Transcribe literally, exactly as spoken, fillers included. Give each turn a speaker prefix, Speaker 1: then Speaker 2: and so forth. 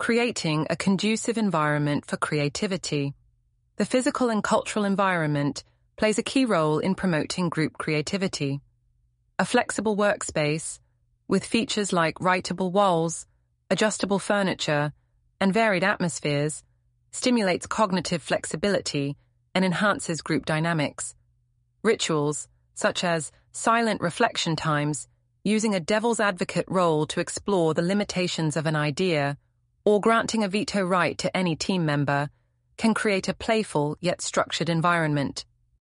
Speaker 1: creating a conducive environment for creativity. The physical and cultural environment plays a key role in promoting group creativity. A flexible workspace, with features like writable walls, adjustable furniture, and varied atmospheres, stimulates cognitive flexibility and enhances group dynamics. Rituals, such as silent reflection times, using a devil's advocate role to explore the limitations of an idea, or granting a veto right to any team member, can create a playful yet structured environment.